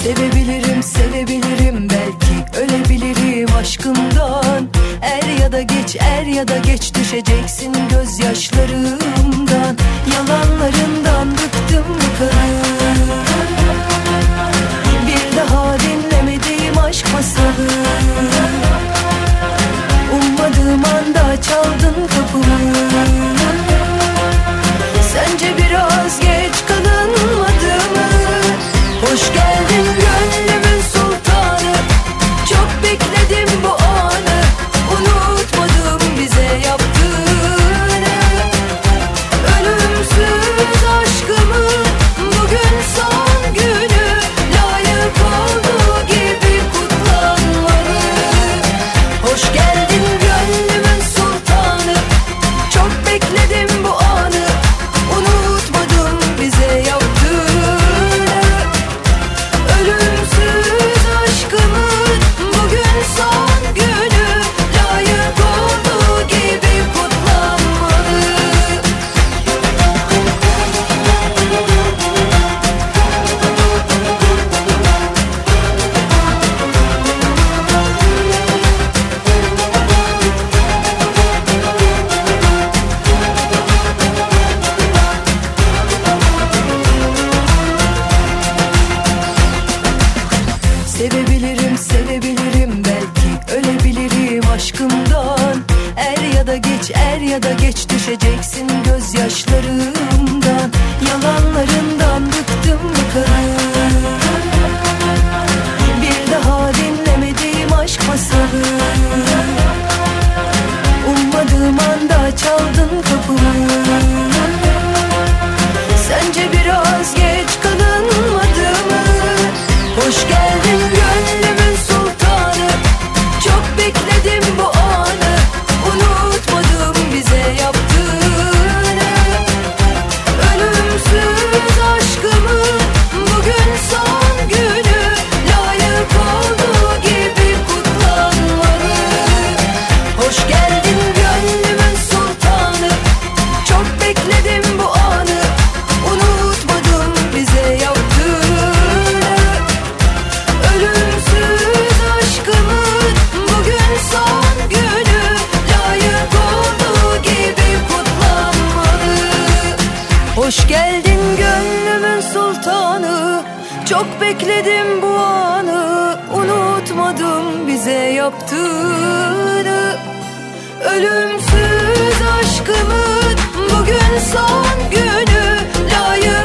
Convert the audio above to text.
Sevebilirim, sevebilirim, belki ölebilirim aşkından. Er ya da geç düşeceksin gözyaşlarımdan. Yalanlarından bıktım bıkarım. Bir daha dinlemediğim aşk masalı. Ummadığım anda çaldın kapımı. Sence biraz geç kalınmadı mı? Hoş geldin gönlümün sultanı. Çok bekledim bu anı. Unutmadım bize yaptığını. Ölümsüz aşkımın bugün son günü. Layık olduğu gibi kutlanmalı. Hoş geldin gönlümün sultanı. Çok bekledim bu anı. Unutmadım bize yaptığını. Ölümsüz aşkımın bugün son günü. Layık olduğu gibi kutlanmalı. Sevebilirim, sevebilirim, belki ölebilirim aşkımdan. Er ya da geç düşeceksin gözyaşlarımdan. Yalanlarından bıktım bıkarım. Bir daha dinlemediğim aşk masalı. Ummadığım anda çaldın kapımı. Sence biraz geç kalınmadı mı? Hoş geldin gönlümün sultanı. Çok bekledim bu anı. Unutmadım bize yaptığını. Ölümsüz aşkımın bugün son günü. Layık olduğu gibi kutlanmalı. Hoş geldin gönlümün sultanı. Çok bekledim bu anı. Unutmadım bize yaptığını. Ölümsüz aşkımın bugün son günü. Layık olduğu gibi kutlanmalı. Hoş geldin gönlümün sultanı. Çok bekledim bu anı. Unutmadım bize yaptığını. Ölümsüz aşkımın bugün son günü. Layık